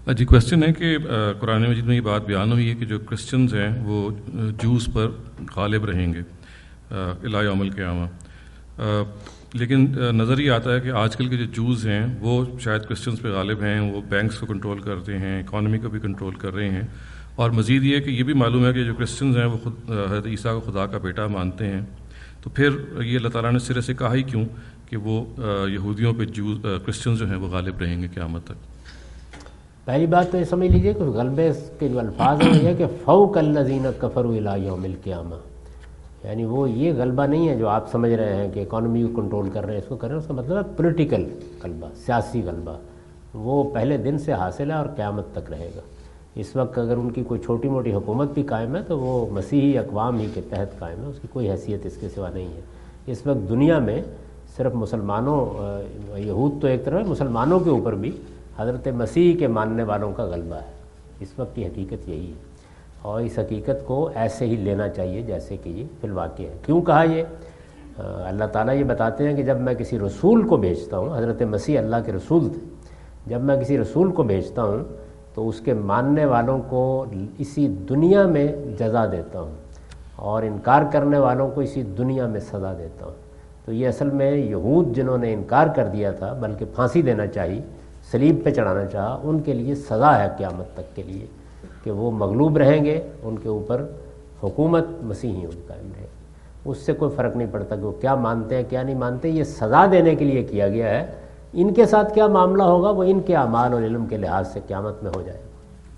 جی question ہے کہ قرآن مجید میں یہ بات بیان ہوئی ہے کہ جو کرسچنز ہیں وہ جوز پر غالب رہیں گے الی یوم القیامہ، لیکن نظر یہ آتا ہے کہ آج کل کے جو جوز ہیں وہ شاید کرسچنز پہ غالب ہیں، وہ بینکس کو کنٹرول کرتے ہیں، اکانومی کو بھی کنٹرول کر رہے ہیں، اور مزید یہ کہ یہ بھی معلوم ہے کہ جو کرسچنز ہیں وہ خود حضرت عیسیٰ کو خدا کا بیٹا مانتے ہیں، تو پھر یہ اللہ تعالیٰ نے سرے سے کہا ہی کیوں کہ وہ یہودیوں پہ کرسچنز جو ہیں وہ غالب رہیں گے قیامت تک؟ پہلی بات تو یہ سمجھ لیجئے کہ غلبے کے جو الفاظ ہیں یہ کہ فوق الذین کفروا الی یوم القیامہ، یعنی وہ یہ غلبہ نہیں ہے جو آپ سمجھ رہے ہیں کہ اکانومی کو کنٹرول کر رہے ہیں، اس کو کر رہے ہیں، اس کا مطلب ہے پولیٹیکل غلبہ، سیاسی غلبہ، وہ پہلے دن سے حاصل ہے اور قیامت تک رہے گا۔ اس وقت اگر ان کی کوئی چھوٹی موٹی حکومت بھی قائم ہے تو وہ مسیحی اقوام ہی کے تحت قائم ہے، اس کی کوئی حیثیت اس کے سوا نہیں ہے۔ اس وقت دنیا میں صرف مسلمانوں، یہود تو ایک طرف ہے، مسلمانوں کے اوپر بھی حضرت مسیح کے ماننے والوں کا غلبہ ہے، اس وقت کی حقیقت یہی ہے، اور اس حقیقت کو ایسے ہی لینا چاہیے جیسے کہ یہ فی الواقع ہے۔ کیوں کہا یہ؟ اللہ تعالیٰ یہ بتاتے ہیں کہ جب میں کسی رسول کو بھیجتا ہوں، حضرت مسیح اللہ کے رسول تھے، جب میں کسی رسول کو بھیجتا ہوں تو اس کے ماننے والوں کو اسی دنیا میں جزا دیتا ہوں اور انکار کرنے والوں کو اسی دنیا میں سزا دیتا ہوں۔ تو یہ اصل میں یہود جنہوں نے انکار کر دیا تھا بلکہ پھانسی دینا چاہی، صلیب پہ چڑھانا چاہا، ان کے لیے سزا ہے قیامت تک کے لیے کہ وہ مغلوب رہیں گے، ان کے اوپر حکومت مسیحیوں کی قائم رہے گی۔ اس سے کوئی فرق نہیں پڑتا کہ وہ کیا مانتے ہیں کیا نہیں مانتے، یہ سزا دینے کے لیے کیا گیا ہے۔ ان کے ساتھ کیا معاملہ ہوگا وہ ان کے اعمال اور علم کے لحاظ سے قیامت میں ہو جائے گا۔